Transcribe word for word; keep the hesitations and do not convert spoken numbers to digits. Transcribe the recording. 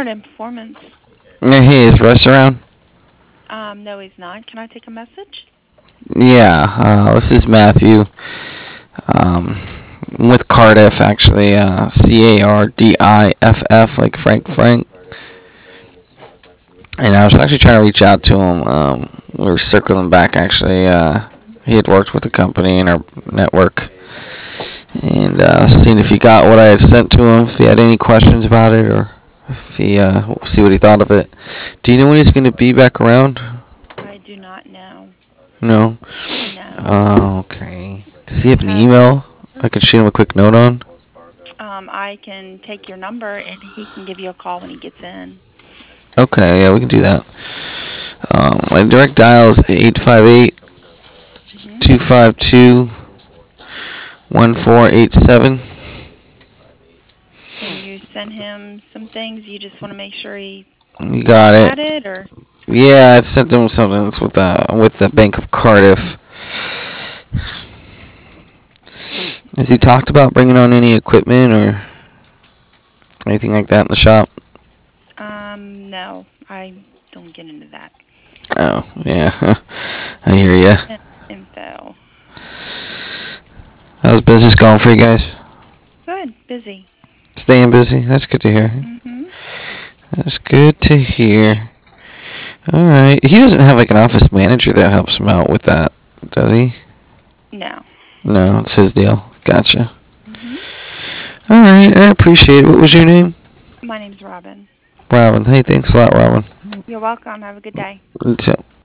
Art and Performance. Yeah, hey, is Russ around? Um, no, he's not. Can I take a message? Yeah, uh, this is Matthew. Um, with Cardiff, actually. Uh, C A R D I F F, like Frank Frank. And I was actually trying to reach out to him. Um, we were circling back, actually. Uh, he had worked with the company in our network. And uh, seeing if he got what I had sent to him, if he had any questions about it, or if he, uh, see what he thought of it. Do you know when he's going to be back around? I do not know. No? No. Oh, okay. Does he Do you have an have? email I could shoot him a quick note on? Um, I can take your number and he can give you a call when he gets in. Okay, yeah, we can do that. Um, my direct dial is eight five eight, Mhm. two five two, one four eight seven. And you send him some things. You just want to make sure he You got it. had it, or Yeah, I sent him something that's with the with the Bank of Cardiff. Has he talked about bringing on any equipment or anything like that in the shop? um, no, I don't get into that Oh, yeah. I hear ya. info. How's business going for you guys? Good, busy. Staying busy? That's good to hear. Mhm. That's good to hear. Alright. He doesn't have like an office manager that helps him out with that, does he? No. No, it's his deal. Gotcha. Mhm. Alright, I appreciate it. What was your name? My name's Robin. Robin. Hey, thanks a lot, Robin. You're welcome. Have a good day. You too.